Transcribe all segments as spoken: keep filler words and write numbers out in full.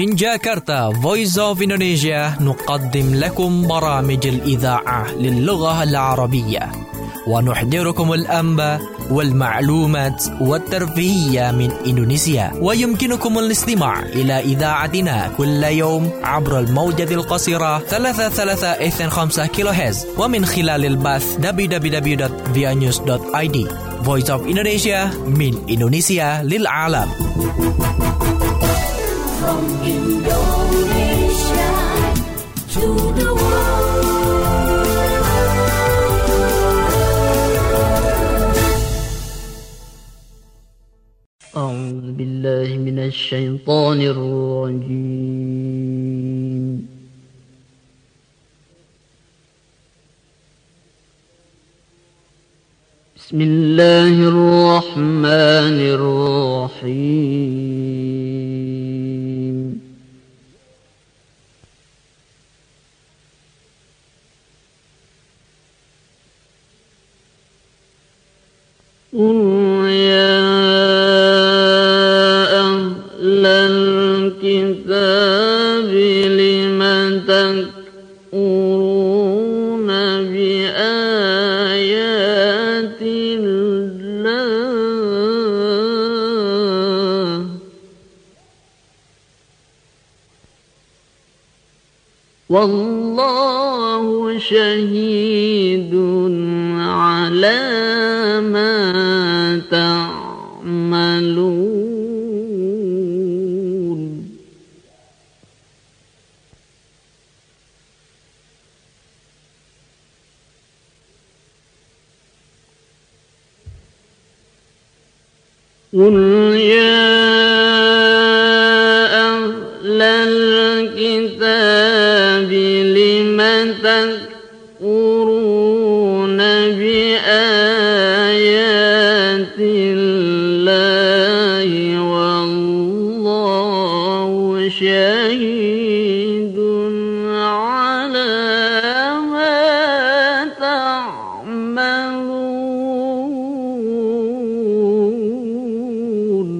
من جاكرتا Voice of Indonesia نقدم لكم برامج الإذاعة للغة العربية ونحضركم الأنباء والمعلومات والترفيهية من إندونيسيا. ويمكنكم الاستماع إلى إذاعتنا كل يوم عبر الموجة القصيرة ثلاثة ثلاثة اثنين خمسة كيلو هرتز ومن خلال البث دبليو دبليو دبليو دوت via news دوت i d. Voice of Indonesia من إندونيسيا للعالم. From Indonesia to the world. أعوذ بالله من الشيطان الرجيم. بسم الله الرحمن الرحيم. قل يا أهل الكتاب لم تكفرون بآيات الله والله شهيد على ما تعملون. قل يا أهل الكتاب لم تكفرون بآيات الله والله شهيد على ما تعملون.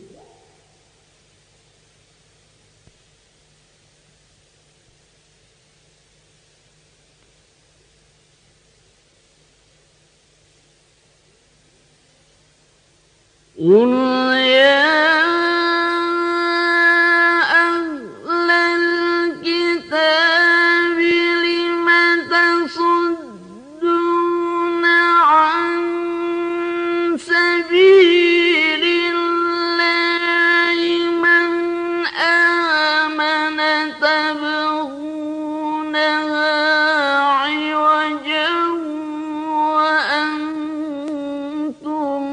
قل يا أهل الكتاب لم تصدون عن سبيل الله من آمن تبغونها عوجا وأنتم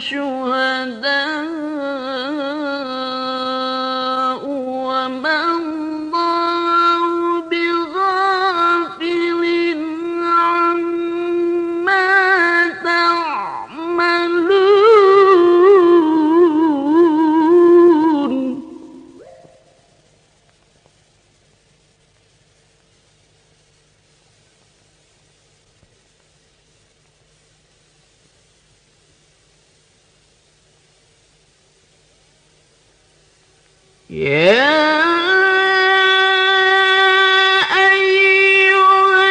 شهداء وما الله بغافل عما تعملون. يا أيها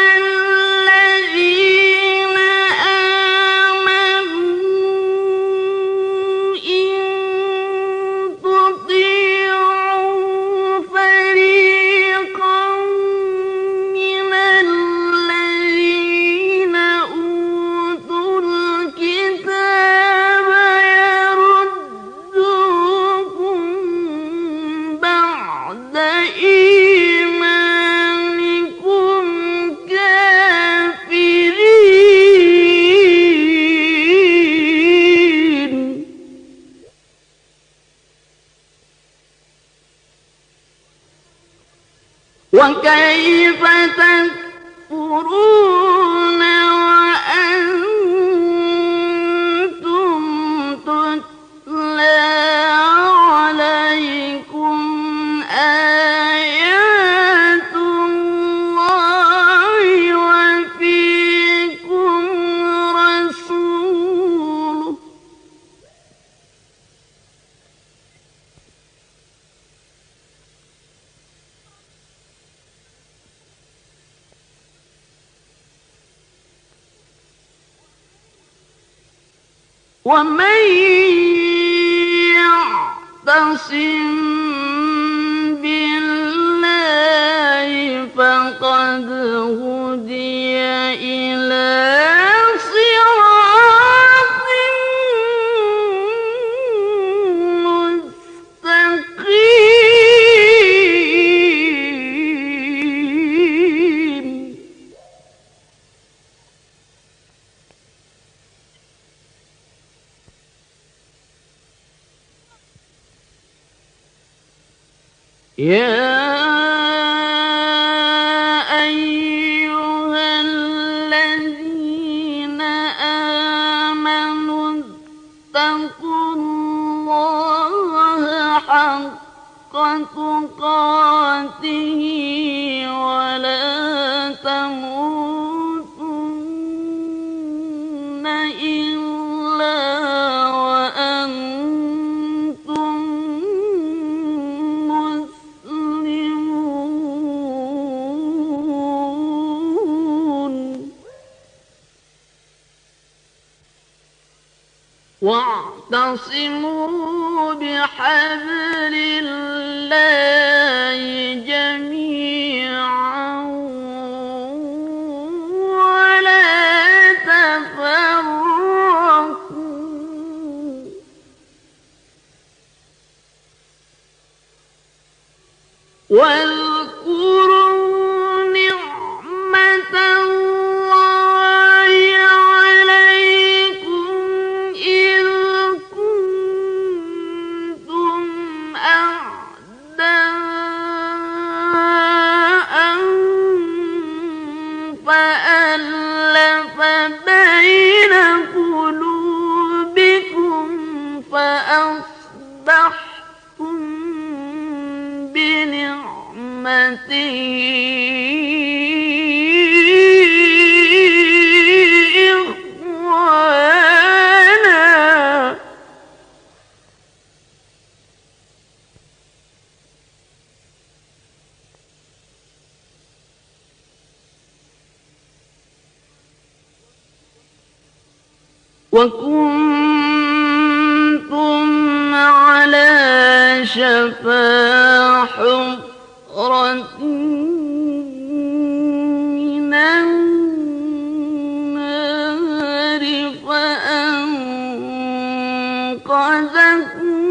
الذين آمنوا إن تطيعوا فريقا من الذين أوتوا الكتاب يردوكم بعد إيمانكم كافرين. وكيف تكفرون وأنتم تتلى عليكم آيات الله وفيكم رسوله ومن يعتصم بالله فقد هدي إلى صراط مستقيم. يا أيها الذين آمنوا اتقوا الله حق تقاته ولا تموتن إلا وأنتم واعتصموا بحبل الله جميعا ولا تفرقوا واذكروا نعمة الله عليكم إذ كنتم أعداء فألف بين قلوبكم فأصبحتم بنعمته إخوانا وكنتم على شفا حفرة من النار فأنقذكم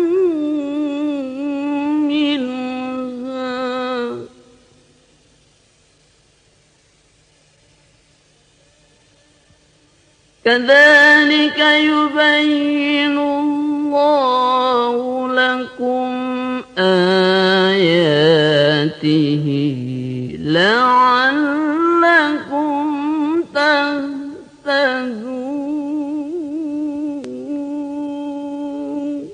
منها كذلك يبين الله لكم آياته لعلكم تهتدون.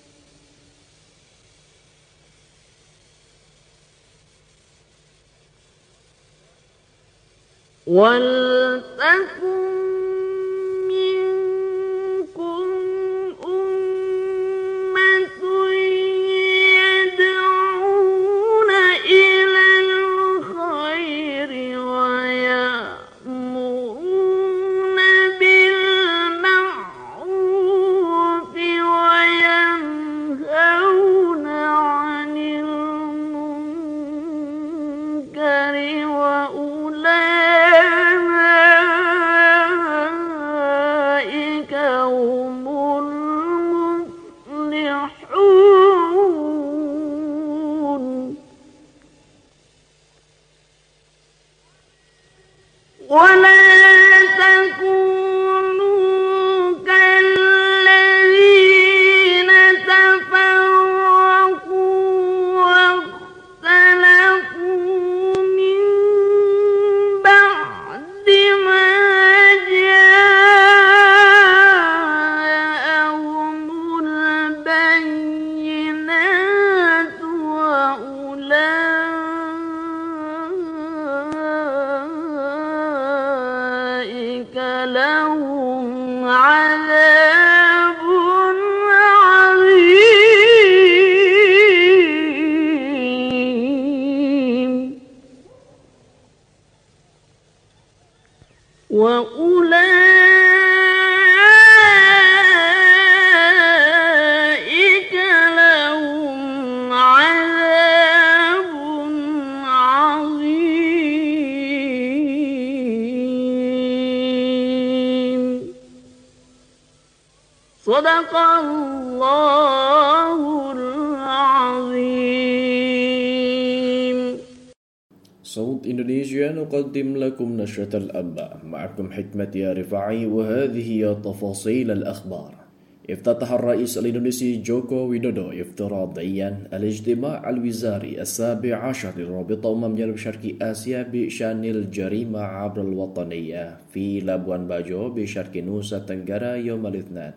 ولتكن وأولئك صدق الله العظيم. صوت إندونيسيا نقدم لكم نشرة الأنباء. معكم حكمة يا رفاعي، وهذه هي تفاصيل الأخبار. افتتح الرئيس الإندونيسي جوكو ويدودو افتراضيا الاجتماع الوزاري السابع عشر للرابطة أمم جنوب شرق آسيا بشأن الجريمة عبر الوطنية في لابوان باجو بشرق نوسا تنجرا يوم الاثنين.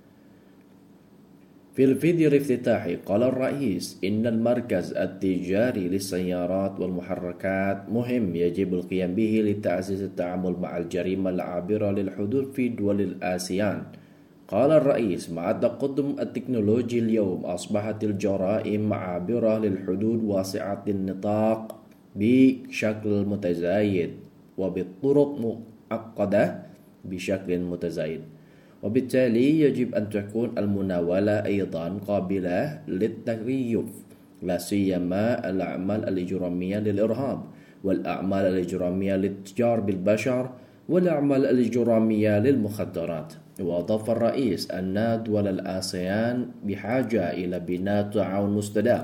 في الفيديو الافتتاحي قال الرئيس إن المركز التجاري للسيارات والمحركات مهم يجب القيام به لتعزيز التعامل مع الجريمة العابرة للحدود في دول الآسيان. قال الرئيس مع التقدم التكنولوجي اليوم أصبحت الجرائم عابرة للحدود واسعة النطاق بشكل متزايد وبطرق معقدة بشكل متزايد، وبالتالي يجب أن تكون المناولة أيضا قابلة للتكيف، لا سيما الأعمال الإجرامية للإرهاب والأعمال الإجرامية للتجار بالبشر والأعمال الإجرامية للمخدرات. وأضاف الرئيس أن دول الآسيان بحاجة إلى بناء تعاون مستدام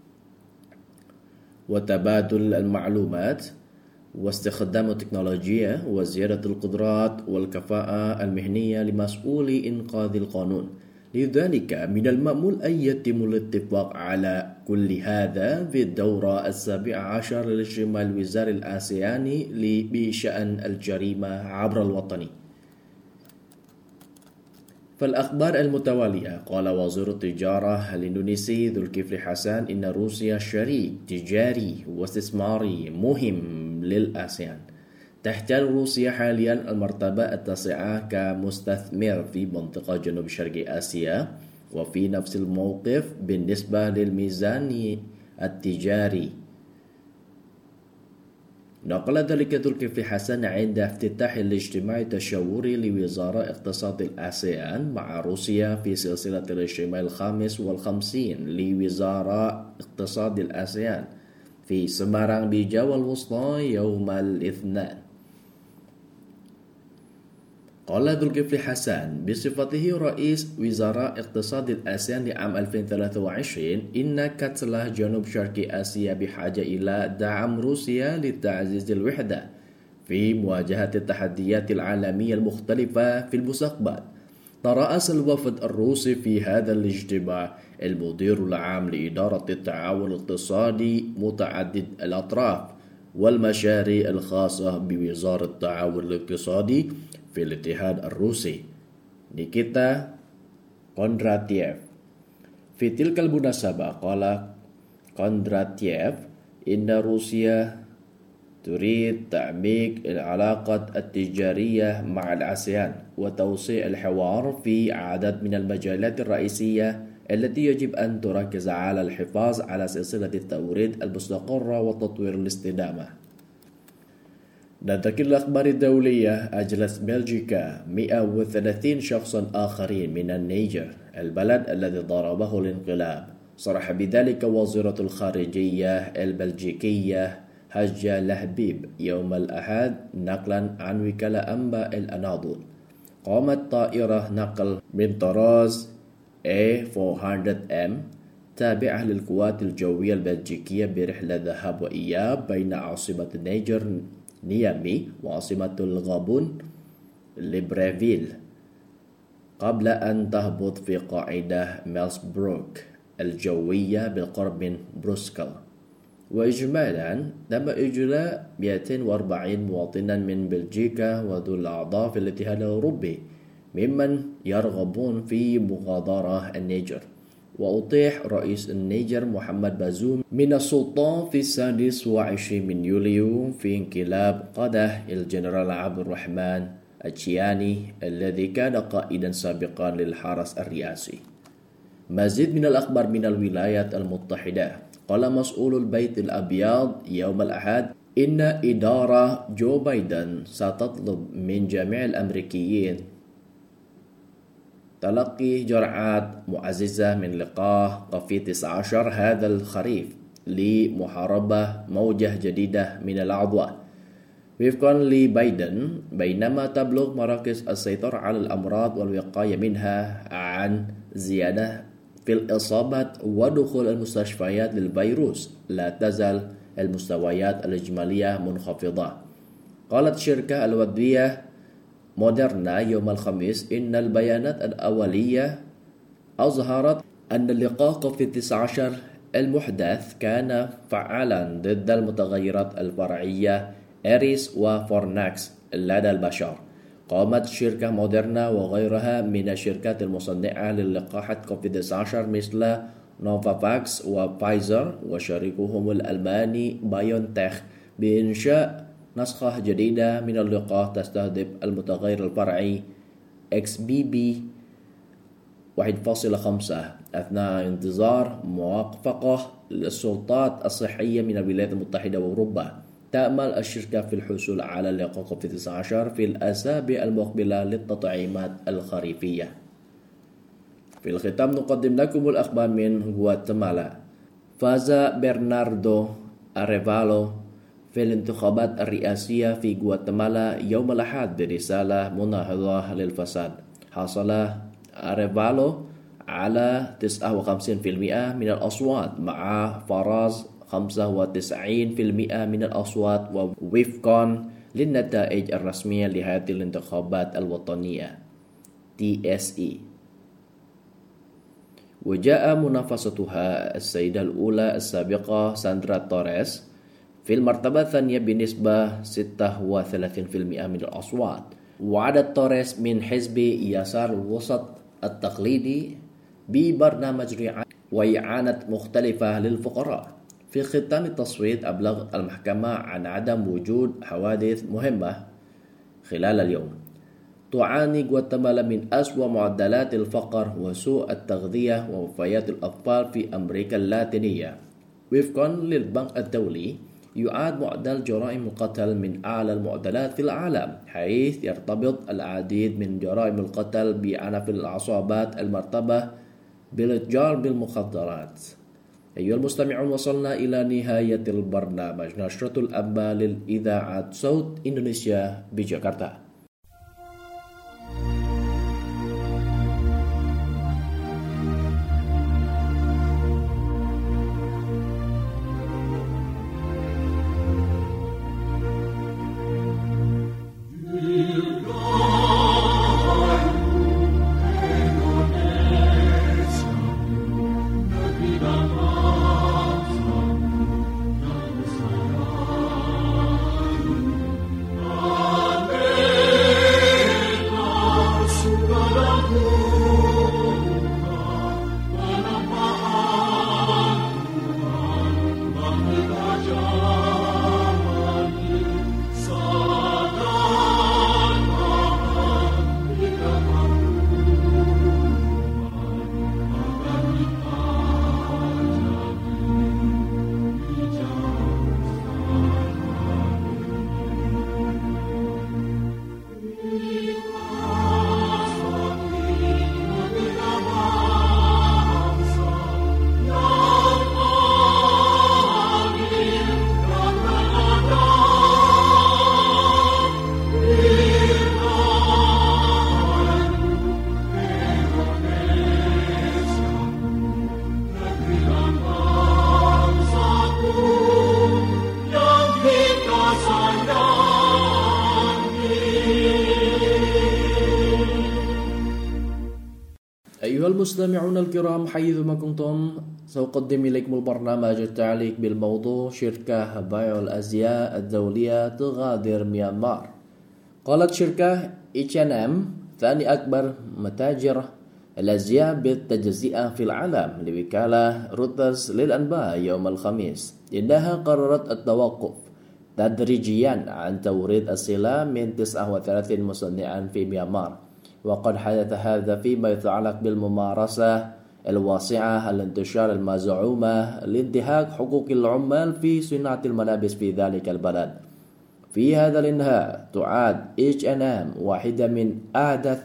وتبادل المعلومات واستخدام التكنولوجيا وزيادة القدرات والكفاءة المهنية لمسؤولي إنقاذ القانون. لذلك من المأمول أن يتم الاتفاق على كل هذا في الدورة السابعة عشر للاجتماع الوزاري الآسياني بشأن الجريمة عبر الوطني. فالأخبار المتوالية. قال وزير التجارة الإندونيسي ذو الكفل حسن إن روسيا شريك تجاري واستثماري مهم للآسيان. تحتل روسيا حاليا المرتبة التاسعة كمستثمر في منطقة جنوب شرق آسيا، وفي نفس الموقف بالنسبة للميزان التجاري. نقل ذلك ذو الكفل حسن عند افتتاح الاجتماع التشاوري لوزراء اقتصاد الآسيان مع روسيا في سلسلة الاجتماع الخامس والخمسين لوزراء اقتصاد الآسيان في سمارang بجاوة الوسطى يوم الاثنين. قال ذو الكفل حسن بصفته رئيس وزراء اقتصاد الآسيان لعام ألفين وثلاثة وعشرين إن كتلة جنوب شرق آسيا بحاجة إلى دعم روسيا لتعزيز الوحدة في مواجهة التحديات العالمية المختلفة في المستقبل. ترأس الوفد الروسي في هذا الاجتماع المدير العام لإدارة التعاون الاقتصادي متعدد الأطراف والمشاريع الخاصة بوزارة التعاون الاقتصادي في الاتحاد الروسي نيكيتا كوندراتييف. في تلك المناسبة قال كوندراتييف إن روسيا تريد تعميق العلاقات التجارية مع الآسيان وتوسيع الحوار في عدد من المجالات الرئيسية التي يجب أن تركز على الحفاظ على سلسلة التوريد المستقرة وتطوير الاستدامة. ننتقل الأخبار الدولية. أجلت بلجيكا مئة وثلاثين شخصا آخرين من النيجر البلد الذي ضربه الانقلاب. صرح بذلك وزيرة الخارجية البلجيكية هجة لهبيب يوم الأحد نقلا عن وكالة أنباء الأناضول. قامت طائرة نقل من طراز إيه أربعمئة إم تابعة للقوات الجوية البلجيكية برحلة ذهاب وإياب بين عاصمة النيجر نيامي وعاصمة الغابون ليبريفيل قبل أن تهبط في قاعدة ميلسبروك الجوية بالقرب من بروسكل. وإجمالا تم إجلاء مئتين وأربعين مواطنا من بلجيكا وذو الأعضاء في الاتحاد الأوروبي ممن يرغبون في مغادرة النيجر. وأطيح رئيس النيجر محمد بازوم من السلطة في السادس والعشرين من يوليو في انقلاب قاده الجنرال عبد الرحمن التشياني الذي كان قائدا سابقا للحرس الرئاسي. مزيد من الأخبار من الولايات المتحدة. قال مسؤول البيت الأبيض يوم الأحد إن إدارة جو بايدن ستطلب من جميع الأمريكيين تلقي جرعات معززة من لقاح كوفيد تسعة عشر هذا الخريف لمحاربة موجة جديدة من العدوى. وفقا لبايدن، بينما تبلغ مراكز السيطرة على الأمراض والوقاية منها عن زيادة في الإصابات ودخول المستشفيات للفيروس، لا تزال المستويات الإجمالية منخفضة. قالت الشركة الأدوية موديرنا يوم الخميس إن البيانات الأولية أظهرت أن لقاح كوفيد تسعة عشر المحدث كان فعالا ضد المتغيرات الفرعية إيريس وفورناكس لدى البشر. قامت شركة موديرنا وغيرها من الشركات المصنعة للقاحات كوفيد تسعة عشر مثل نوفافاكس وفايزر وشريكهم الألماني بايونتيخ بإنشاء نسخة جديدة من اللقاح تستهدف المتغير الفرعي إكس بي بي واحد فاصلة خمسة أثناء انتظار موافقة للسلطات الصحية من الولايات المتحدة وأوروبا. تأمل الشركة في الحصول على لقاح كوفيد تسعة عشر في الأسابيع المقبلة للتطعيمات الخريفية. في الختام نقدم لكم الأخبار من غواتيمالا. فاز برناردو أريفالو في الانتخابات الرئاسية في غواتيمالا يوم الأحد برسالة مناهضة للفساد. حصل أريفالو على تسعة وخمسين بالمئة من الأصوات مع فراز خمسة وتسعين بالمئة من الأصوات وفقا للنتائج الرسمية لهذه الانتخابات الوطنية تي إس إي. وجاء منافستها السيدة الأولى السابقة ساندرا توريس في المرتبة الثانية بنسبة ستة وثلاثين بالمئة من الأصوات. وعدت توريس من حزب يسار الوسط التقليدي ببرنامج رعاية وإعانة مختلفة للفقراء. في ختام التصويت أبلغت المحكمة عن عدم وجود حوادث مهمة خلال اليوم. تعاني غواتيمالا من أسوأ معدلات الفقر وسوء التغذية ووفيات الأطفال في أمريكا اللاتينية. وفقا للبنك الدولي، يعد معدل جرائم القتل من أعلى المعدلات في العالم، حيث يرتبط العديد من جرائم القتل بعنف العصابات المرتبة بالإتجار بالمخدرات. أيها المستمعون، وصلنا إلى نهاية البرنامج نشرة الأنباء للإذاعة صوت إندونيسيا بجاكرتا. أيها المستمعون الكرام، حيثما كنتم سأقدم إليكم البرنامج التعليق بالموضوع شركة بايو الأزياء الدولية تغادر ميانمار. قالت شركة إتش أند إم ثاني أكبر متاجر الأزياء بالتجزئة في العالم لوكالة رويترز للأنباء يوم الخميس إنها قررت التوقف تدريجيا عن توريد السلع من تسعة وثلاثين مصنعا في ميانمار. وقد حدث هذا فيما يتعلق بالممارسة الواسعة الانتشار المزعومة لانتهاك حقوق العمال في صناعة الملابس في ذلك البلد. في هذا الانهاء تعد إتش أند إم واحدة من أحدث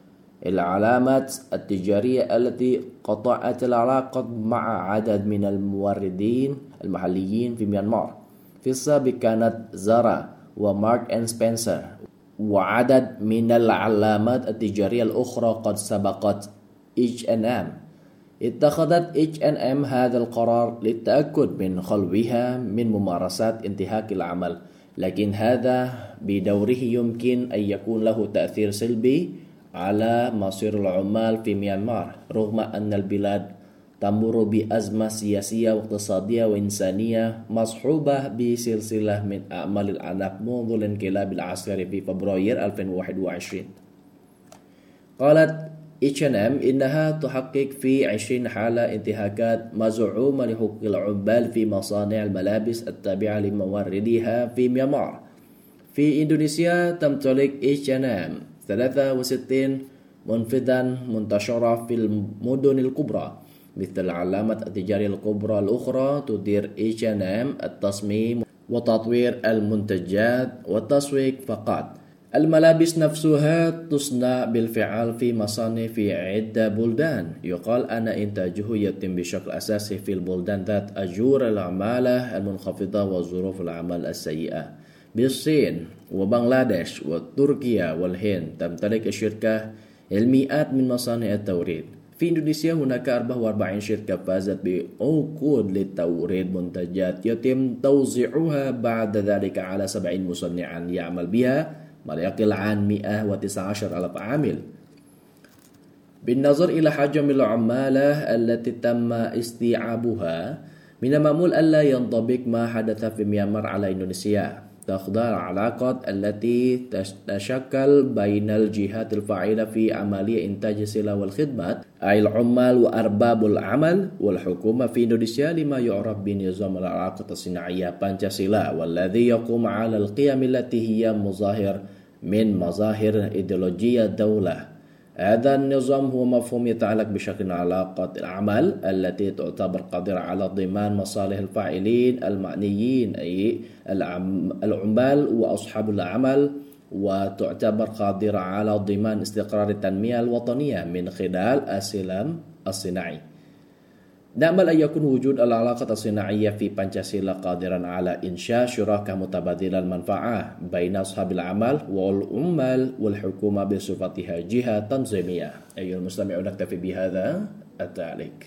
العلامات التجارية التي قطعت العلاقة مع عدد من الموردين المحليين في ميانمار. في السابق كانت زارا ومارك أند سبنسر، وعدد من العلامات التجارية الأخرى قد سبقت إتش أند إم. اتخذت إتش أند إم هذا القرار للتأكد من خلوها من ممارسات انتهاك العمل، لكن هذا بدوره يمكن أن يكون له تأثير سلبي على مصير العمال في ميانمار، رغم أن البلاد تمر بأزمة سياسية واقتصادية وإنسانية مصحوبة بسلسلة من أعمال العنف منذ الانقلاب العسكري في فبراير ألفين وواحد وعشرين. قالت إتش أند إم إنها تحقق في عشرين حالة انتهاكات مزعومة لحقوق العمال في مصانع الملابس التابعة لموردها في ميانمار. في إندونيسيا تمتلك إتش أند إم ثلاثة وستين منفذا منتشرة في المدن الكبرى. مثل العلامات التجارية الكبرى الأخرى تدير إتش أند إم التصميم وتطوير المنتجات والتسويق فقط. الملابس نفسها تصنع بالفعل في مصانع في عدة بلدان، يقال أن إنتاجه يتم بشكل أساسي في البلدان ذات أجور العمالة المنخفضة وظروف العمل السيئة. بالصين وبنغلاديش وتركيا والهند تمتلك الشركة المئات من مصانع التوريد. في إندونيسيا هناك أربعة وأربعين شركة فازت بعقود لتوريد منتجات يتم توزيعها بعد ذلك على سبعين مصنعا يعمل بها ما لا يقل عن مئة وتسعة عشر ألف عامل. بالنظر إلى حجم العمالة التي تم استيعابها، من المأمول ألا ينطبق ما حدث في ميانمار على إندونيسيا. تخضع العلاقات التي تتشكل بين الجهات الفاعلة في عملية إنتاج السلع والخدمات، أي العمال وأرباب العمل والحكومة في إندونيسيا، لما يعرف بنظام العلاقات الصناعية بانشاسيلا، والذي يقوم على القيم التي هي مظاهر من مظاهر إيديولوجية الدولة. هذا النظام هو مفهوم يتعلق بشكل علاقات العمل التي تعتبر قادرة على ضمان مصالح الفاعلين المعنيين، أي العمال وأصحاب العمل، وتعتبر قادرة على ضمان استقرار التنمية الوطنية من خلال السلم الصناعي. نأمل أن يكون وجود العلاقة الصناعية في بانشاسيلا قادرا على إنشاء شراكة متبادلة المنفعة بين أصحاب العمل والعمال والحكومة بصفتها جهة تنظيمية. أيها المستمعون، نكتفي بهذا التعليق.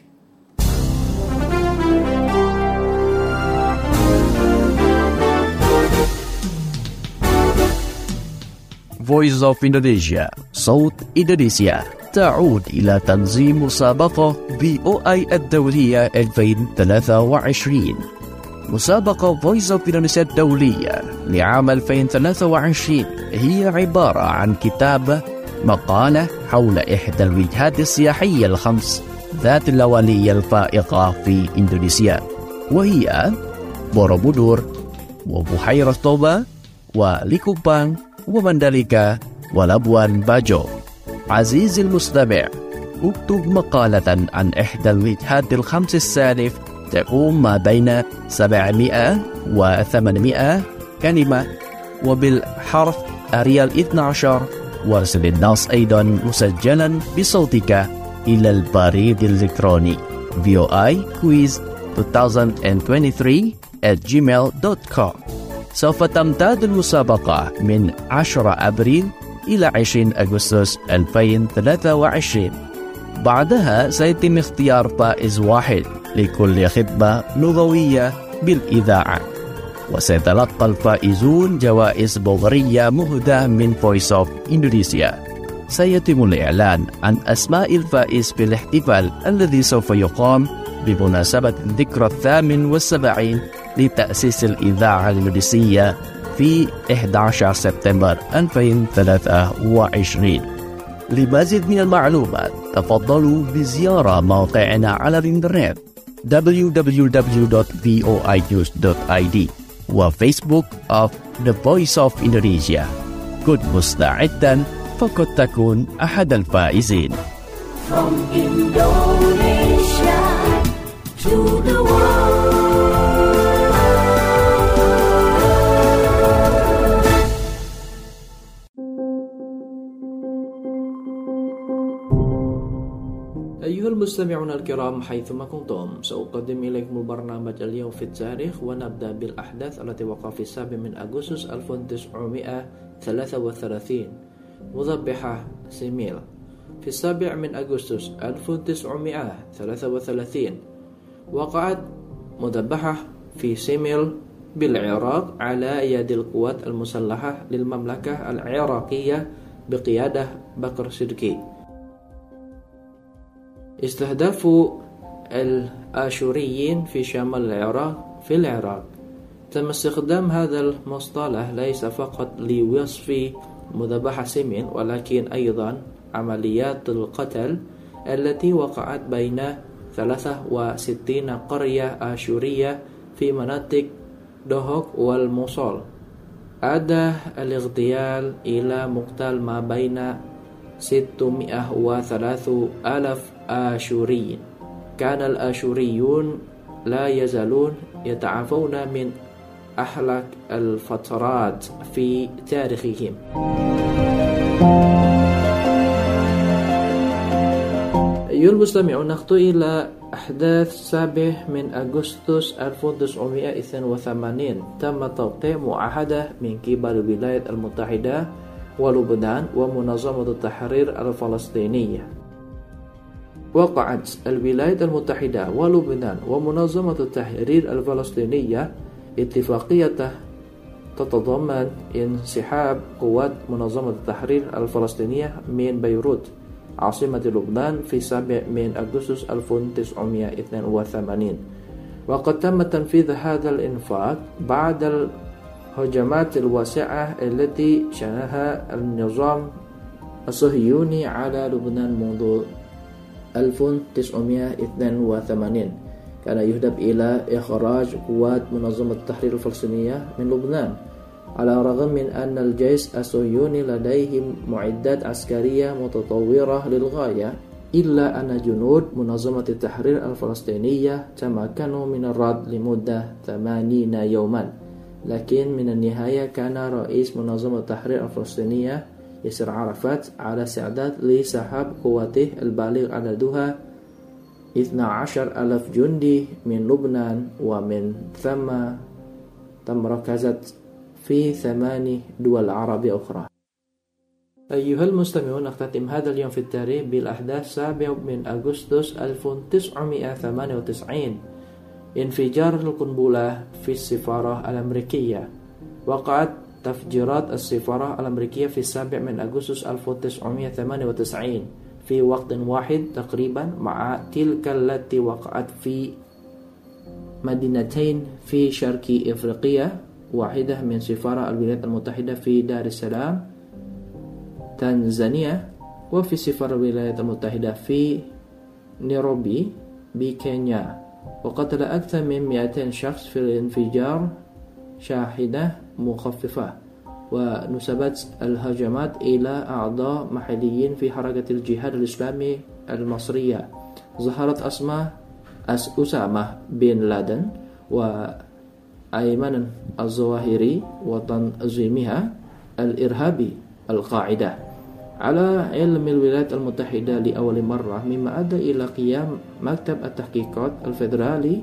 Voice of Indonesia, صوت إندونيسيا، تعود إلى تنظيم مسابقة في أو آي الدولية ألفين وثلاثة وعشرين. مسابقة Voice of Indonesia الدولية لعام ألفين وثلاثة وعشرين هي عبارة عن كتابة مقالة حول إحدى الوجهات السياحية الخمس ذات اللوالية الفائقة في إندونيسيا، وهي بوروبودور وبحيرة توبا وليكوبان ومنداليكا ولابوان باجو. عزيزي المستمع، اكتب مقالة عن إحدى الوجهات الخمس السالف تقوم ما بين سبعمائة وثمانمائة كلمة وبالحرف أريال اثني عشر، وارسل النص أيضا مسجلا بصوتك إلى البريد الإلكتروني في أو آي كويز ألفين وثلاثة وعشرين at gmail dot com. سوف تمتد المسابقة من عشرة أبريل إلى عشرين أغسطس ألفين وثلاثة وعشرين. بعدها سيتم اختيار فائز واحد لكل خدمة لغوية بالإذاعة، وسيتلقى الفائزون جوائز بورية مهداة من Voice of Indonesia. سيتم الإعلان عن أسماء الفائز في الاحتفال الذي سوف يقام بمناسبة الذكرى الثامن والسبعين لتأسيس الإذاعة الإندونيسية في أحد عشر سبتمبر ألفين وثلاثة وعشرين. لمزيد من المعلومات تفضلوا بزيارة موقعنا على الإنترنت دبليو دبليو دبليو دوت في أو آي نيوز دوت آي دي وفيسبوك of The Voice of Indonesia. كن مستعدا فقد تكون أحد الفائزين. From Indonesia to the world. أيها المستمعون الكرام حيثما كنتم، سأقدم إليكم البرنامج اليوم في التاريخ، ونبدأ بالأحداث التي وقع في السابع من أغسطس ألف وتسعمائة وثلاثة وثلاثين. مذبحة سيميل. في السابع من أغسطس ألف وتسعمائة وثلاثة وثلاثين وقعت مذبحة في سيميل بالعراق على يد القوات المسلحة للمملكة العراقية بقيادة بكر صدقي. استهدفوا الآشوريين في شمال العراق في العراق. تم استخدام هذا المصطلح ليس فقط لوصف مذبحة سيميل، ولكن أيضا عمليات القتل التي وقعت بين ثلاثة وستين قرية آشورية في مناطق دهوك والموصل. أدى الاغتيال إلى مقتل ما بين ستمائة وثلاثة آلاف آشوري. كان الآشوريون لا يزالون يتعافون من أحلك الفترات في تاريخهم. أيها المستمعون، نخطو إلى أحداث السابع من أغسطس ألف وتسعمائة واثنين وثمانين. تم توقيع معاهدة من قبل الولايات المتحدة ولبنان ومنظمة التحرير الفلسطينية. وقعت الولايات المتحدة ولبنان ومنظمة التحرير الفلسطينية اتفاقية تتضمن انسحاب قوات منظمة التحرير الفلسطينية من بيروت عاصمة لبنان في السابع من أغسطس ألف وتسعمائة واثنين وثمانين. وقد تم تنفيذ هذا الإنفاق بعد الهجمات الواسعة التي شنها النظام الصهيوني على لبنان منذ ألف وتسعمائة واثنين وثمانين. كان يهدف إلى إخراج قوات منظمة التحرير الفلسطينية من لبنان، على الرغم من أن الجيش الصهيوني لديه معدات عسكرية متطورة للغاية، إلا أن جنود منظمة التحرير الفلسطينية تمكنوا من الرد لمدة ثمانين يوما. لكن من النهاية كان رئيس منظمة التحرير الفلسطينية ياسر عرفات على استعداد لسحب قواته البالغ عددها اثنا عشر ألف جندي من لبنان، ومن ثم تمركزت في ثمان دول عربية أخرى. أيها المستمعون، نختتم هذا اليوم في التاريخ بالأحداث السابع من أغسطس ألف وتسعمائة وثمانية وتسعين. انفجار القنبلة في السفارة الأمريكية. وقعت تفجيرات السفارة الأمريكية في السابع من أغسطس ألف وتسعمائة وثمانية وتسعين في وقت واحد تقريبا مع تلك التي وقعت في مدينتين في شرق إفريقيا، واحدة من سفارة الولايات المتحدة في دار السلام تنزانيا، وفي سفارة الولايات المتحدة في نيروبي بكينيا. وقتل أكثر من مئتين شخص في الانفجار شاحنة مخففة. ونسبت الهجمات إلى أعضاء محليين في حركة الجهاد الإسلامي المصرية. ظهرت أسماء أسامة بن لادن وأيمن الظواهري وتنظيمها الإرهابي القاعدة على علم الولايات المتحدة لأول مرة، مما أدى إلى قيام مكتب التحقيقات الفيدرالي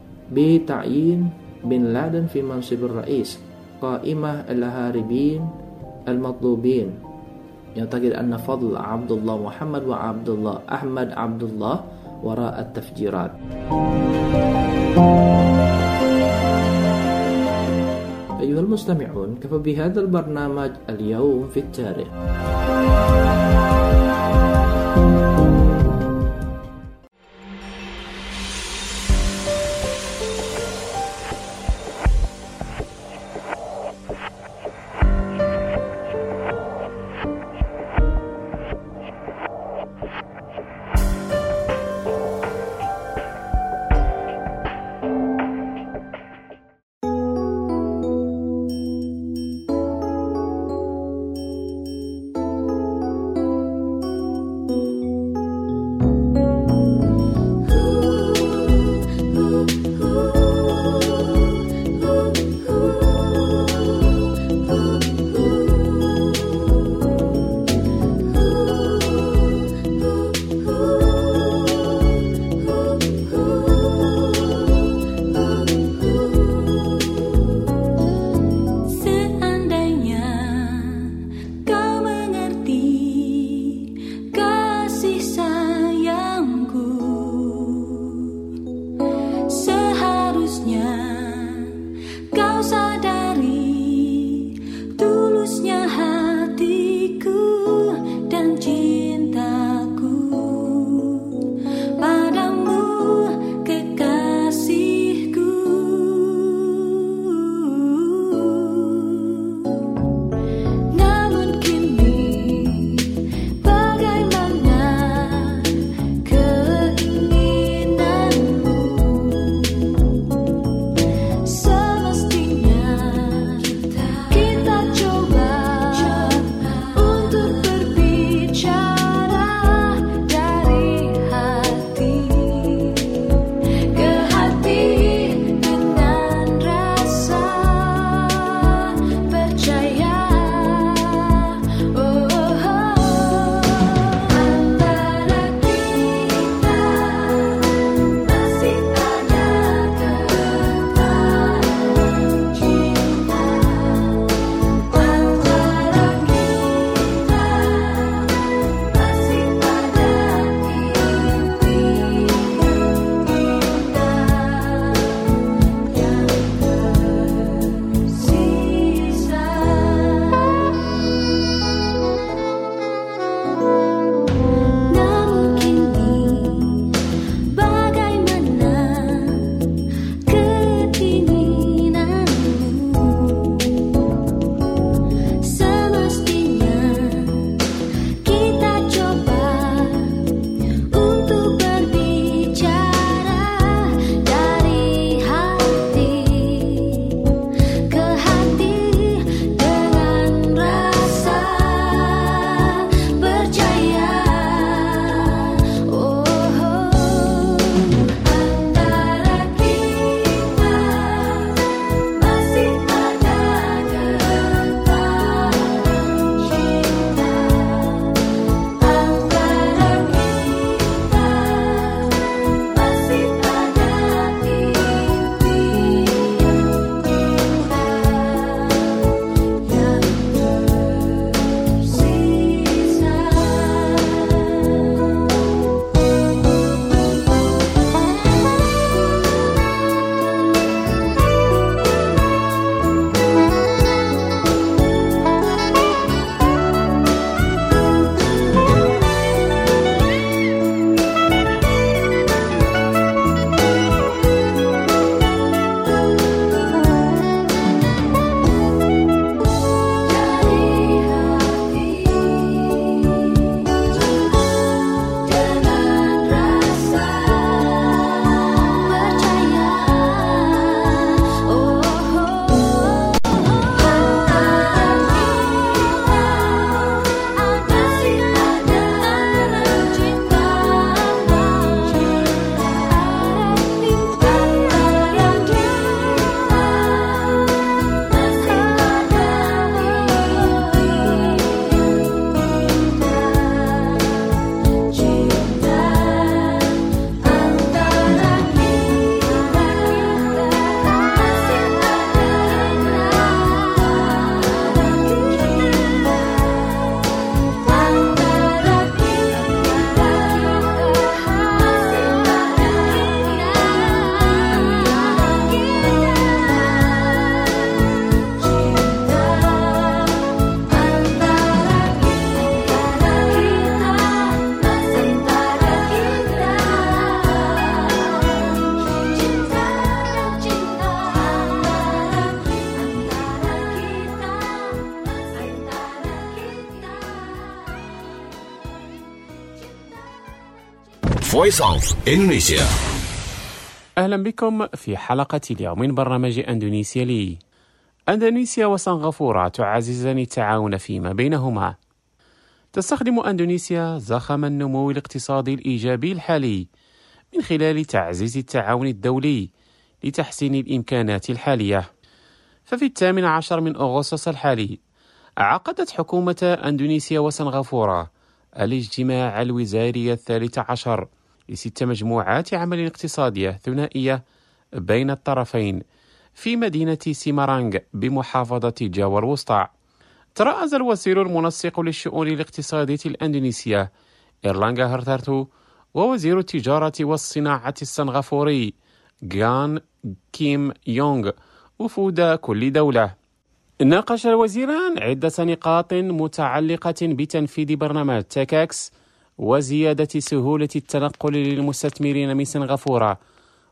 بتعيين بن لادن في منصب الرئيس قائمة الهاربين المطلوبين. يعتقد أن فضل عبد الله محمد وعبد الله أحمد عبد الله وراء التفجيرات. أيها المستمعون، كفى بهذا البرنامج اليوم في التاريخ. Voice of Indonesia. أهلا بكم في حلقة اليوم من برنامج أندونيسيا لي. أندونيسيا وسنغافورة تعززان التعاون فيما بينهما. تستخدم أندونيسيا زخم النمو الاقتصادي الإيجابي الحالي من خلال تعزيز التعاون الدولي لتحسين الإمكانات الحالية. ففي الثامن عشر من أغسطس الحالي عقدت حكومة أندونيسيا وسنغافورة الاجتماع الوزاري الثالث عشر لست مجموعات عمل اقتصادية ثنائية بين الطرفين في مدينة سيمارانغ بمحافظة جاوا الوسطى. ترأس الوزير المنسق للشؤون الاقتصادية الأندونيسية إيرلانغا هرتارتو ووزير التجارة والصناعة السنغافوري غان كيم يونغ وفود كل دولة. ناقش الوزيران عدة نقاط متعلقة بتنفيذ برنامج تاكاكس وزيادة سهولة التنقل للمستثمرين من سنغافورة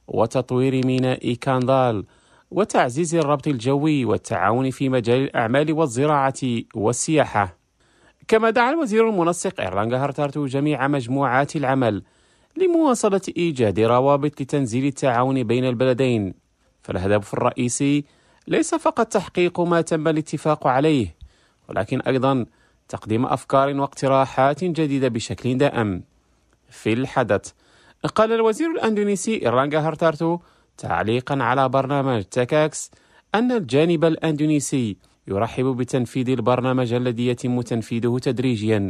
وتطوير ميناء كاندال وتعزيز الربط الجوي والتعاون في مجال الأعمال والزراعة والسياحة. كما دعا الوزير المنسق إيرلانغا هرتارتو جميع مجموعات العمل لمواصلة إيجاد روابط لتنزيل التعاون بين البلدين، فالهدف الرئيسي ليس فقط تحقيق ما تم الاتفاق عليه، ولكن أيضا تقديم أفكار واقتراحات جديدة بشكل دائم. في الحدث قال الوزير الأندونيسي إيرلانغا هرتارتو تعليقا على برنامج تاكاكس أن الجانب الأندونيسي يرحب بتنفيذ البرنامج الذي يتم تنفيذه تدريجيا،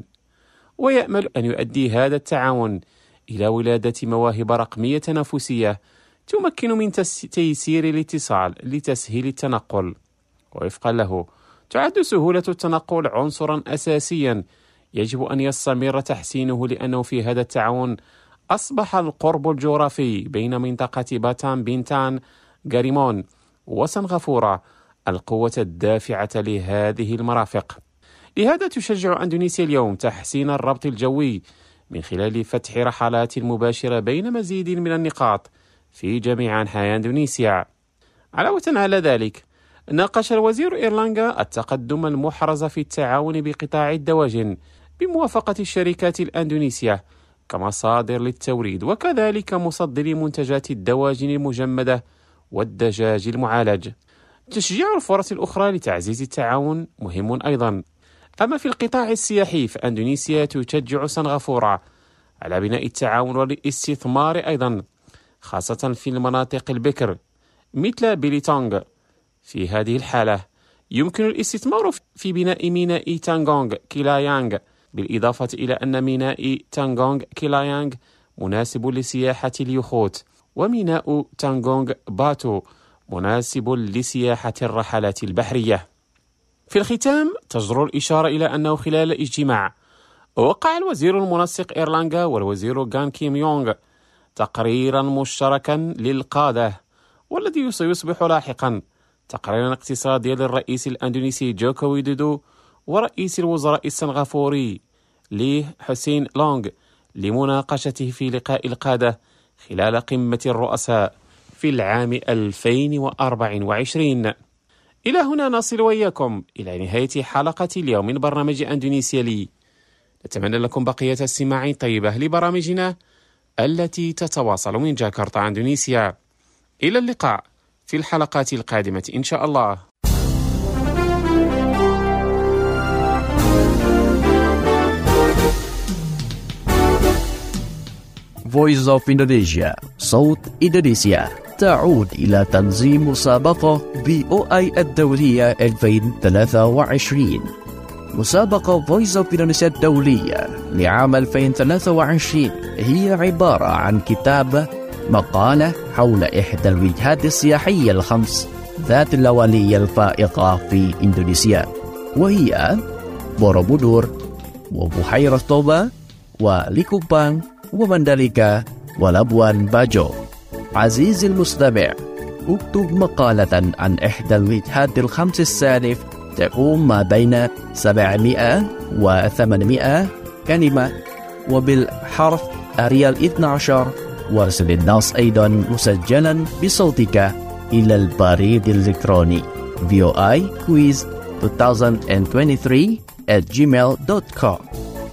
ويأمل أن يؤدي هذا التعاون إلى ولادة مواهب رقمية تنافسية تمكن من تيسير الاتصال لتسهيل التنقل. ووفقا له تعد سهولة التنقل عنصرا أساسيا يجب أن يستمر تحسينه، لأنه في هذا التعاون أصبح القرب الجغرافي بين منطقة باتان بنتان غاريمون وسنغافورة القوة الدافعة لهذه المرافق. لهذا تشجع أندونيسيا اليوم تحسين الربط الجوي من خلال فتح رحلات مباشرة بين مزيد من النقاط في جميع أنحاء أندونيسيا. علاوة على ذلك ناقش الوزير إيرلانغا التقدم المحرز في التعاون بقطاع الدواجن بموافقة الشركات الأندونيسية كمصادر للتوريد وكذلك مصدري منتجات الدواجن المجمدة والدجاج المعالج. تشجيع الفرص الأخرى لتعزيز التعاون مهم أيضا. أما في القطاع السياحي فأندونيسيا تشجع سنغافورة على بناء التعاون والاستثمار أيضا، خاصة في المناطق البكر مثل بيليتونغ. في هذه الحالة يمكن الاستثمار في بناء ميناء تانغونغ كيلايانغ، بالإضافة إلى أن ميناء تانغونغ كيلايانغ مناسب لسياحة اليخوت، وميناء تانغونغ باتو مناسب لسياحة الرحلات البحرية. في الختام تجدر الإشارة إلى أنه خلال الاجتماع وقع الوزير المنسق إيرلانغا والوزير غان كيم يونغ تقريرا مشتركا للقادة، والذي سيصبح لاحقا تقريرا اقتصاديا للرئيس الأندونيسي جوكو ويدودو ورئيس الوزراء السنغافوري لي حسين لونغ لمناقشته في لقاء القادة خلال قمة الرؤساء في العام ألفين وأربعة وعشرين. إلى هنا نصل وإياكم إلى نهاية حلقة اليوم من برنامج أندونيسيا لي. نتمنى لكم بقية السماع طيبة لبرامجنا التي تتواصل من جاكرتا أندونيسيا. إلى اللقاء في الحلقات القادمة إن شاء الله. Voice of Indonesia, صوت إندونيسيا، تعود إلى تنظيم مسابقة بي أو آي الدولية ألفين وثلاثة وعشرين. مسابقة Voice of Indonesia الدولية لعام ألفين وثلاثة وعشرين هي عبارة عن كتاب مقالة حول إحدى الوجهات السياحية الخمس ذات الأولية الفائقة في إندونيسيا، وهي بوروبودور وبحيرة توبا وليكوبان ومنداليكا ولابوان باجو. عزيزي المستمع، اكتب مقالة عن إحدى الوجهات الخمس السالف تقوم ما بين سبعمائة وثمانمائة كلمة وبالحرف أريال اثني عشر، وارسل النص أيضا مسجلا بصوتك إلى البريد الإلكتروني voiquiz ألفين وثلاثة وعشرين at gmail dot com.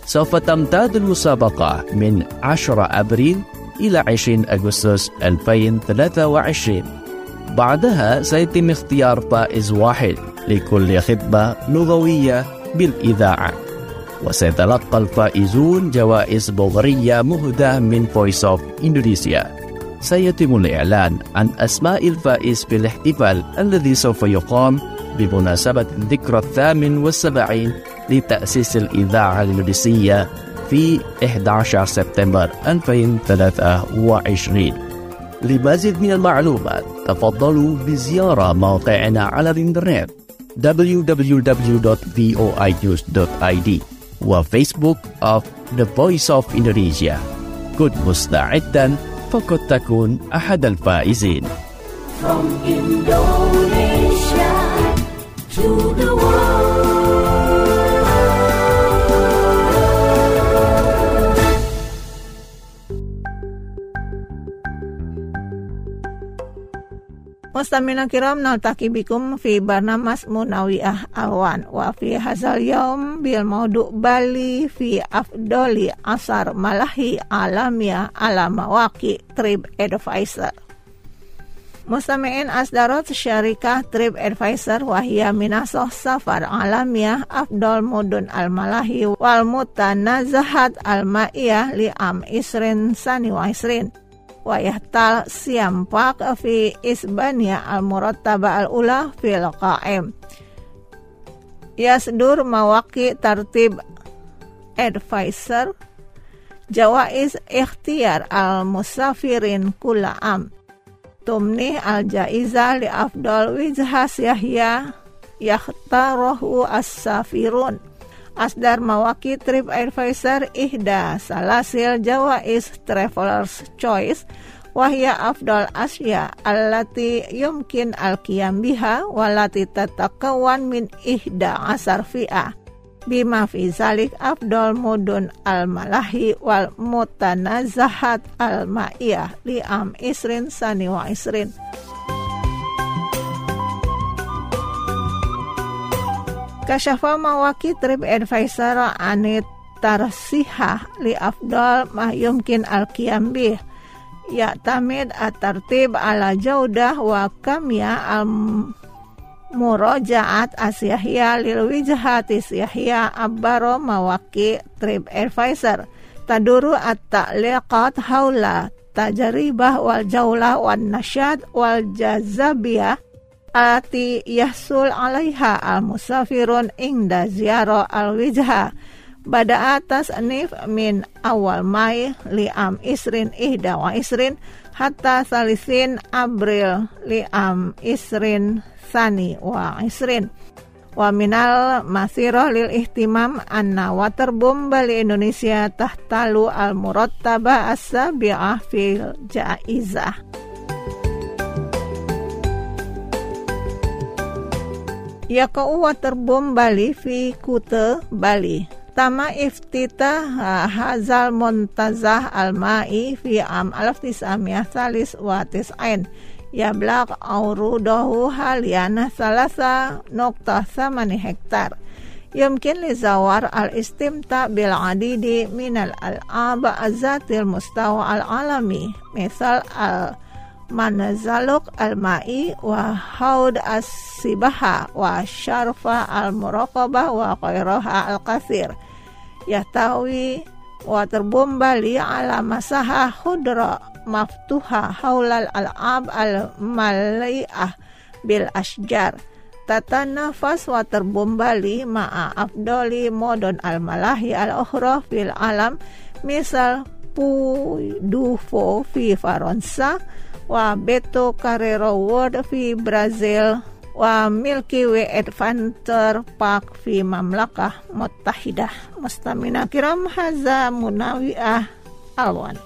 سوف تمتد المسابقة من عشرة أبريل إلى عشرين أغسطس ألفين وثلاثة وعشرين. بعدها سيتم اختيار فائز واحد لكل خطبة لغوية بالإذاعة، وسيتلقى الفائزون جوائز بورية مهداة من Voice of Indonesia. سيتم الإعلان عن أسماء الفائز في الاحتفال الذي سوف يقام بمناسبة الذكرى الثامن والسبعين لتأسيس الإذاعة الإندونيسية في أحد عشر سبتمبر ألفين وثلاثة وعشرين. لمزيد من المعلومات تفضلوا بزيارة موقعنا على الإنترنت دبليو دبليو دبليو دوت في او اي نيوز دوت اي دي وفيسبوك of The Voice of Indonesia. كن مستعدا فقد تكون أحد الفائزين. From Indonesia to the world. Mustamina kiram naltaki bikum fi barnamas munawiyah alwan wa fi hazal yaum bil maudu Bali fi afdoli asar malahi alamia ala mawaki Trip Advisor. Mustami'in asdarat syarikah Trip Advisor wahia minasoh safar alamiyah afdol mudun al-malahi wal mutanazahat al-ma'iyah li'am isrin sani wa isrin wa yahtal siampak fi isbania al-murattaba al-ula fil qa'im yasdur mawaki tartib advisor jawaiz ikhtiyar al-musafirin kula am tumnih al-jaiza li afdal wijhas yahya yakhtarohu as-safirun. Asdar mawaki Trip Advisor ihda salasil jawaiz Traveler's Choice wahya afdal asya allati yumkin al-qiyam biha walati tatakawan min ihda asar fi'ah bima fi zalik afdal mudun al-malahi wal mutanazahat al-ma'iyah li'am isrin sani wa isrin. Kasyafa mawaki Trip Advisor anit tarsihah li afdal ma yumkin al-qiyam bih ya'tamid at-tartib ala jaudah wa kamya al-muraja'at asyahya lil wijhati syahya abbaro mawaki Trip Advisor taduru at-ta'liqat haula tajribah wal jaulah wan nasyad wal jazabiyah ati yahsul alaiha al-musafirun ingda ziyarah al-wijha bada atas nif min awal Mai li'am isrin ihda wa isrin hatta salisin April li'am isrin sani wa isrin wa minal masirah lil ihtimam anna waterbom Bali Indonesia tahtalu al-murattaba as-sabi'ah fil jaizah. Yakau waterbom Bali fi Kute Bali tama iftitah hazal muntazah al-ma'i fi am alaf tis'amiyah salis wa tis'ain yablaq aurudahu halian salasa nokta samani hektar yumkin li zawar al-istimta bil adidi minal al-aba azatil mustawa al-alami misal al manazaluk al-ma'i wa haud as-sibaha wa syarfa al-muraqabah wa qairaha al-qasir yahtawi waterbom Bali ala masaha khudra maftuha haulal al-ab al-mali'ah bil ashjar tatanafas waterbom Bali ma'a afdoli modon al-malahi al-ukhra fil alam misal Pudufo fi Faransa wa Beto Carrero World fi Brazil wa Milky Way Adventure Park fi Mamlakah Muttahidah. Mustamina kiram haza munawiyah alwan.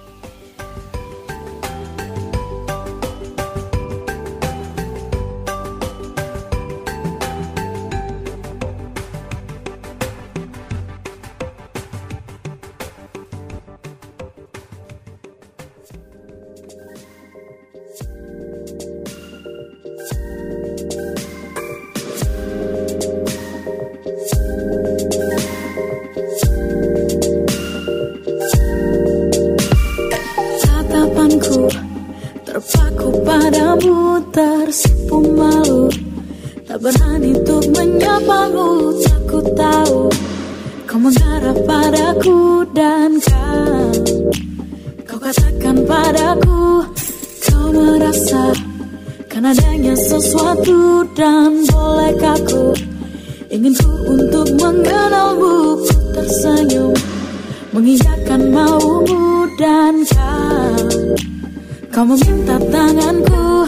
tersipu malu, tak berani untuk menyapamu. Takut tahu kau mengharap padaku dan kau Kau katakan padaku, kau merasa kan adanya sesuatu. Dan bolehkah ku, ingin ku untuk mengenalmu. Ku tersenyum mengiyakan maumu dan kau Kau meminta tanganku.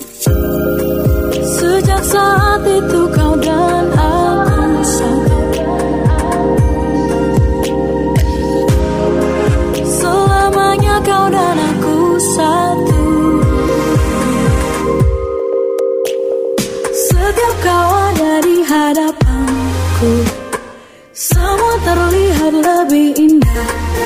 Sejak saat itu kau dan aku satu. Selamanya kau dan aku satu. Setiap kau ada di hadapanku, semua terlihat lebih indah.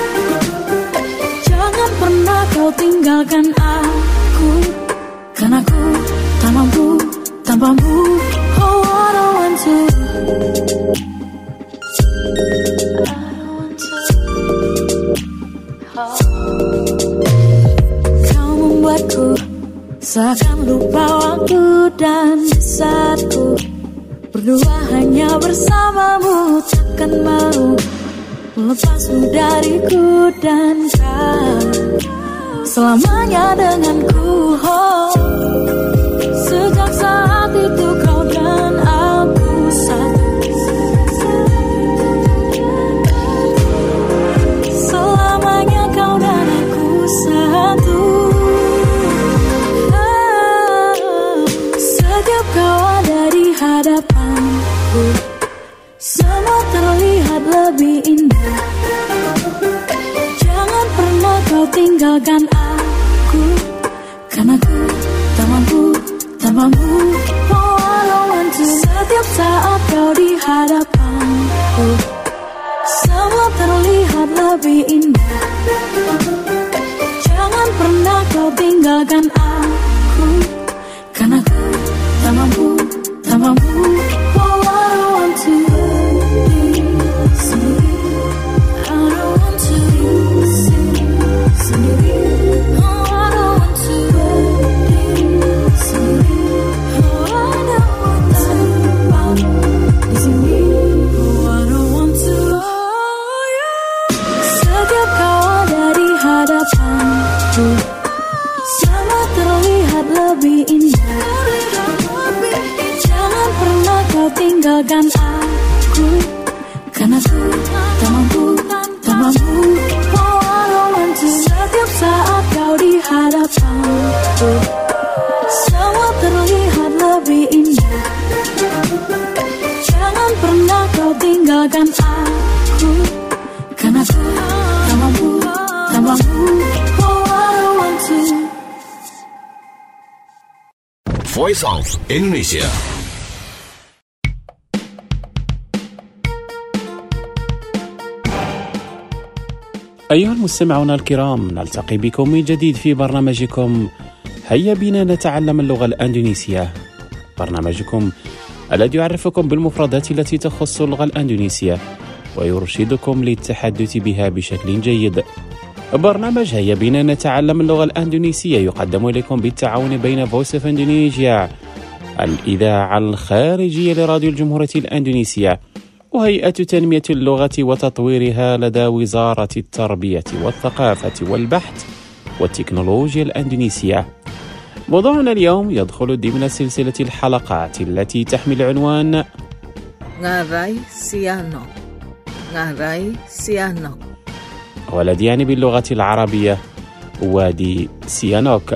Jangan pernah kau tinggalkan aku, karena aku tak mampu tanpamu. Oh, I don't want to, I don't want to. Oh. Kau membuatku seakan lupa waktu dan di saatku berdua hanya bersamamu. Takkan mau melepasmu dariku dan kau selamanya denganku. Oh. Sejak saat itu kau dan aku satu. Selamanya kau dan aku satu. Oh. Setiap kau ada di hadapanku, semua terlihat lebih indah. Jangan pernah kau tinggalkan aku, karena aku tak mampu tanpamu. Oh, I don't want to. Setiap saat kau di hadapanku, semua terlihat lebih indah. Jangan pernah kau tinggalkan aku, karena aku tak mampu tanpamu. Oh, I don't want to. Semua terlihat lebih indah. Jangan pernah kau tinggalkan aku, karena aku tak mampu tanpamu. Oh, I don't want to. Setiap saat kau di hadapanku, semua terlihat lebih indah. Jangan pernah kau tinggalkan aku, karena aku tak mampu tanpamu. Voice of Indonesia. أيها المستمعون الكرام، نلتقي بكم من جديد في برنامجكم هيا بنا نتعلم اللغة الأندونيسية، برنامجكم الذي يعرفكم بالمفردات التي تخص اللغة الأندونيسية ويرشدكم للتحدث بها بشكل جيد. برنامج هيا بنا نتعلم اللغة الأندونيسية يقدم إليكم بالتعاون بين Voice of Indonesia الإذاعة الخارجية لراديو الجمهورية الأندونيسية وهيئة تنمية اللغة وتطويرها لدى وزارة التربية والثقافة والبحث والتكنولوجيا الأندونيسية. موضوعنا اليوم يدخل ضمن سلسلة الحلقات التي تحمل عنوان Ngarai Sianok. Ngarai Sianok. والذي باللغة العربية وادي سيانوك.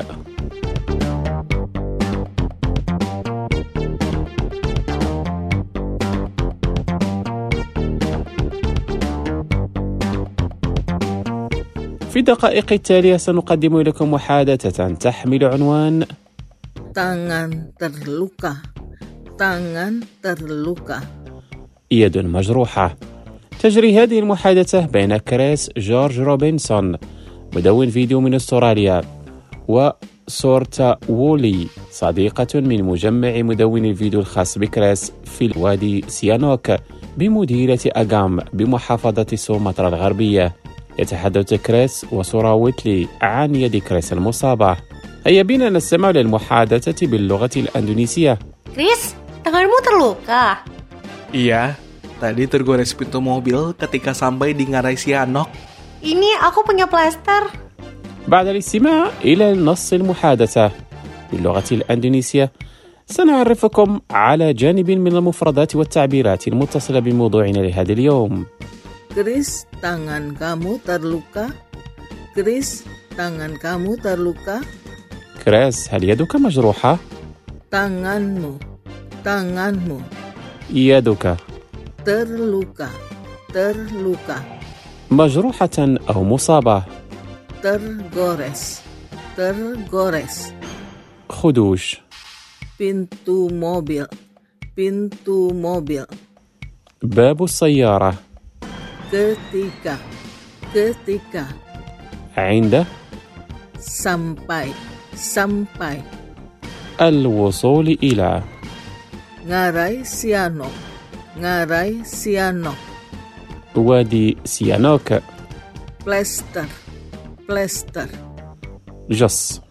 في الدقائق التالية سنقدم لكم محادثة تحمل عنوان Tangan terluka. Tangan terluka. يد مجروحة. تجري هذه المحادثة بين كريس جورج روبنسون مدون فيديو من أستراليا وسورتا وولي صديقة من مجمع مدون الفيديو الخاص بكريس في وادي سيانوك بمديرة أغام بمحافظة سومطرة الغربية. يتحدث كريس وسورا ويتلي عن يد كريس المصابة. هيا بنا نستمع للمحادثة باللغة الأندونيسية. Chris, tanganmu terluka. Iya, tadi tergores pintu mobil ketika sampai di Ngarai Sianok. Ini aku punya plester. بعد الاستماع إلى نص المحادثة باللغة الأندونيسية سنعرفكم على جانب من المفردات والتعبيرات المتصلة بموضوعنا لهذا اليوم. Chris, tangan kamu terluka. Chris, tangan kamu terluka. كريس، هل يدك مجروحة؟ Tanganmu, tanganmu. يدك Terluka, terluka. مجروحة أو مصابة. Tergores, tergores. خدوش. Pintu mobil, pintu mobil. باب السيارة. Ketika, ketika. عند. Sampai, sampai. الوصول إلى. Ngarai Sianok, Ngarai Sianok. وادي سيانوك. Plester, plester. جص.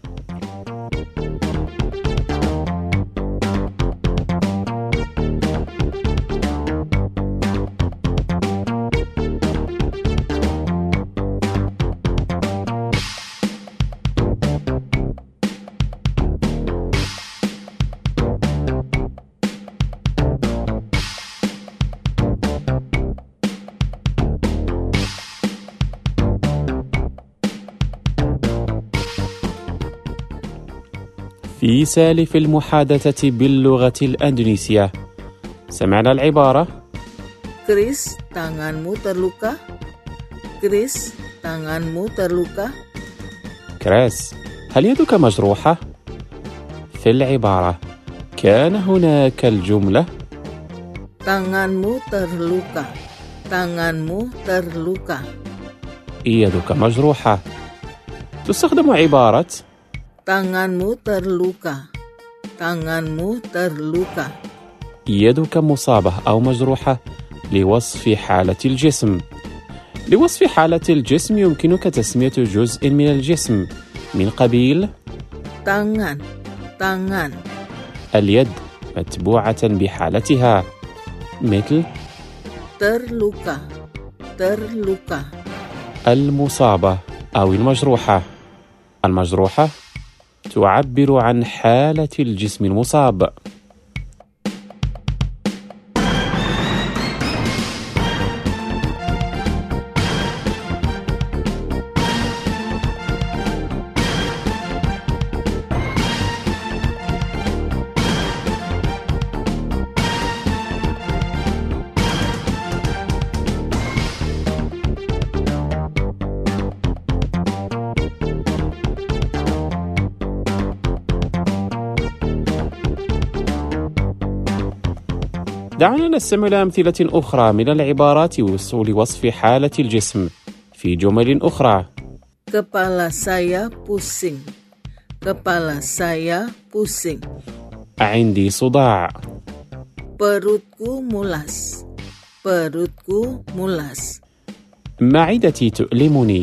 في سالف المحادثة باللغة الأندونيسية سمعنا العبارة Chris, tanganmu terluka. Chris, tanganmu terluka. كريس، هل يدك مجروحة؟ في العبارة كان هناك الجملة Tanganmu terluka. Tanganmu terluka. يدك مجروحة. تستخدم عبارة Tanganmu terluka. Tanganmu terluka. يدك مصابة أو مجروحة لوصف حالة الجسم. لوصف حالة الجسم يمكنك تسمية جزء من الجسم من قبيل Tangan, tangan. اليد متبوعة بحالتها مثل Terluka, terluka. المصابة أو المجروحة. المجروحة تعبر عن حالة الجسم المصاب. دعنا نستمع إلى أمثلة أخرى من العبارات وصول وصف حالة الجسم في جمل أخرى. Kepala saya pusing. Kepala saya pusing. عندي صداع. Perutku mulas. Perutku mulas. معدتي تؤلمني.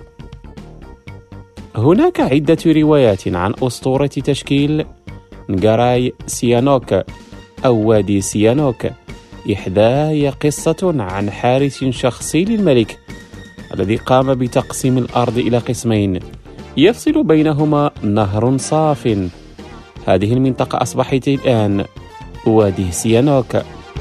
هناك عدة روايات عن أسطورة تشكيل نغاراي سيانوك أو وادي سيانوك. إحداها هي قصة عن حارس شخصي للملك الذي قام بتقسيم الأرض إلى قسمين يفصل بينهما نهر صاف. هذه المنطقة أصبحت الآن وادي سيانوك.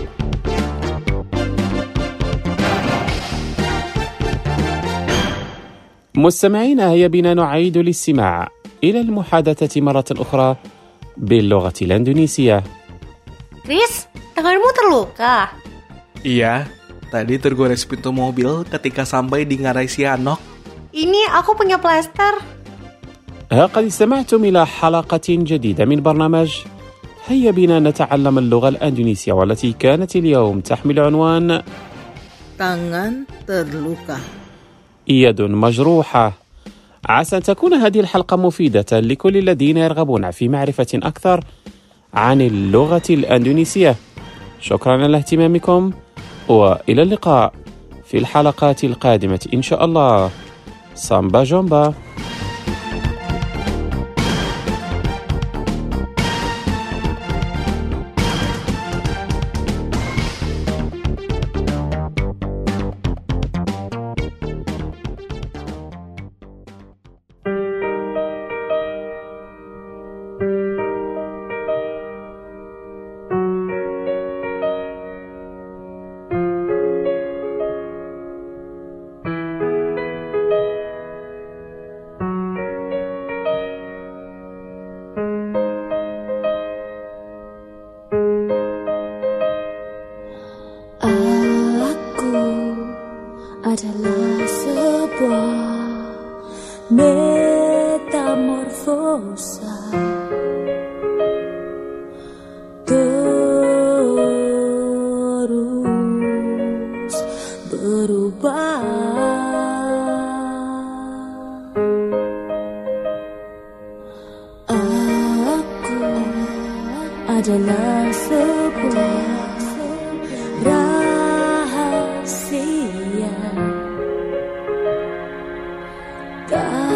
مستمعين، هيا بنا نعيد الاستماع إلى المحادثة مرة أخرى باللغة الأندونيسية. Chris, tanganmu terluka. Iya, tadi tergores pintu mobil ketika sampai di Ngarai Sianok. Ini aku punya plester. قد استمعتم إلى حلقة جديدة من برنامج هيا بنا نتعلم اللغة الأندونيسية، والتي كانت اليوم تحمل عنوان Tangan terluka. يد مجروحة. عسى أن تكون هذه الحلقة مفيدة لكل الذين يرغبون في معرفة أكثر عن اللغة الأندونيسية. شكرا على اهتمامكم، وإلى اللقاء في الحلقات القادمة إن شاء الله. سامبا جومبا. metamorfosa terus berubah. Aku adalah sebuah rahasia.